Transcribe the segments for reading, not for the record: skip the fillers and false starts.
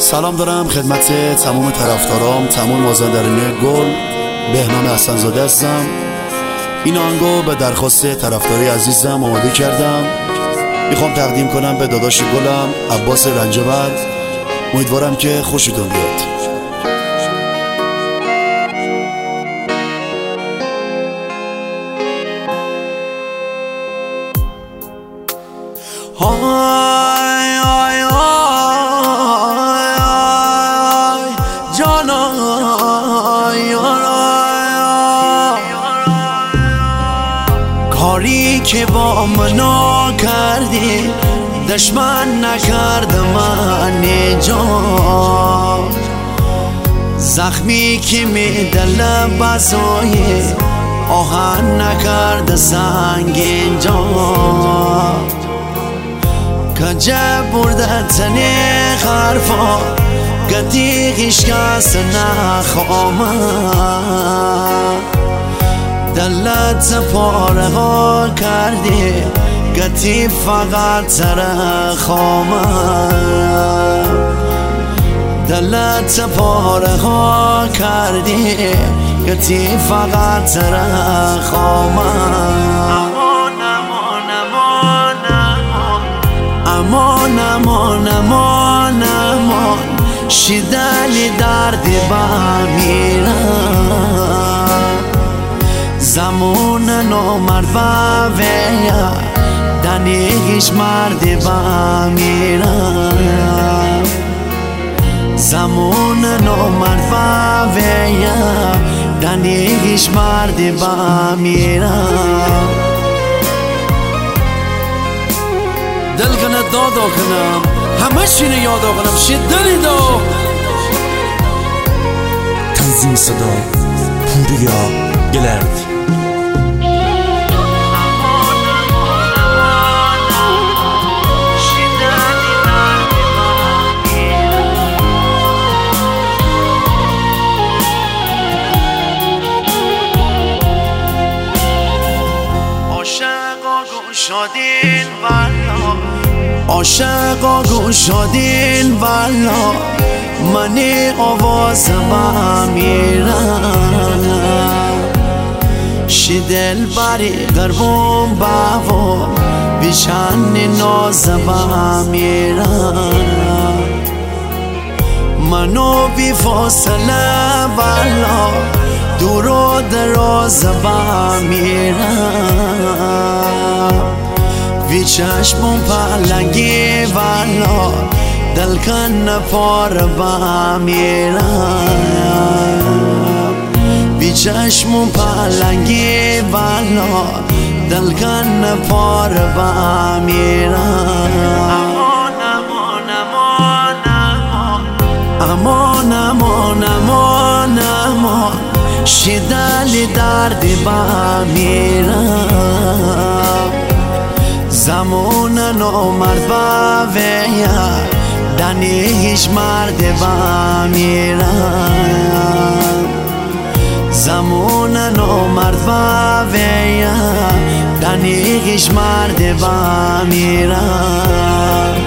سلام دارم خدمت تمام طرفدارام، تمام مازندرانی گل. بهنام حسن‌زاده هستم. این آهنگو به درخواست طرفداری عزیزم آماده کردم. میخوام تقدیم کنم به داداش گلم عباس رنجبر. امیدوارم که خوشتون بیاد. کاری که با منا کردی دشمن نکرد من جان، زخمی که می دل بزای آهن نکرد سنگین جان، کجا برده تنی خرفا گتی هیچکس نخوامد، دلت پاره ها کردی گتی فقط ترخوامد، دلت پاره ها کردی گتی فقط ترخوامد. امان امان امان امان شدلی دردی بمیرم، زمان نامرد و ویا دنی هیچ مردی بمیرم، زمان نامرد و ویا دنی هیچ مردی بمیرم. دل کنه دادا کنم همه شینه یادا کنم شدنی دا تنظیم صدا پوریا گلرد. عاشقا گوش شدین والا منی آواز بمیرم، شدل بری قربون باو بیشن ناز بمیرم، منو بی فاصله والا دور و دراز بمیرم، بی چشمون پلنگی والا دل کن پار بمیرم، بی چشمون پلنگی والا دل کن پار بمیرم. امان امان امان امان شدلی دردی بمیرم، زمان نامرد و ویا دنی هیچ مرد بمیرم، زمان نامرد و ویا دنی هیچ مرد بمیرم.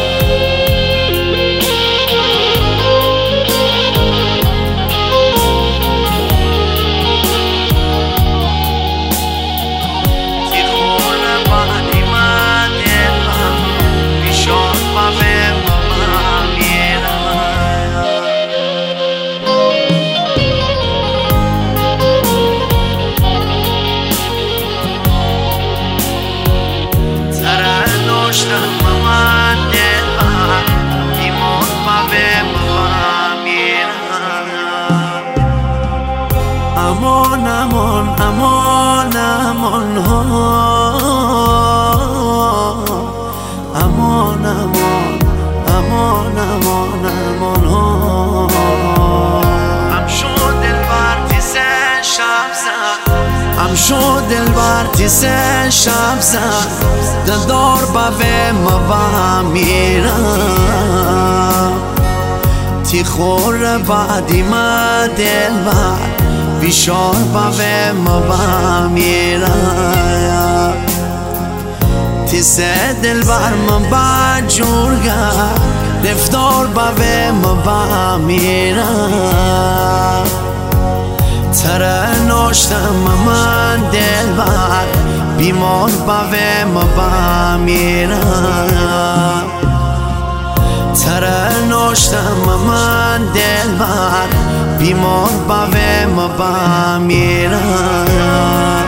امان امان امان امان امان امان امان امان امان ام شد دلبر تیسه شب زن، ام شد دلبر تیسه شب زن دلدار به ما میرم، تی خور بعدی ما دلبر بیشار به ما میرم، تی سه دل بر من با جور کرد دفتار بویم با میرم تره ناشتم من دلبر بیمار بویم با میرم تره ناشتم من دلبر بیمار بویم با میرم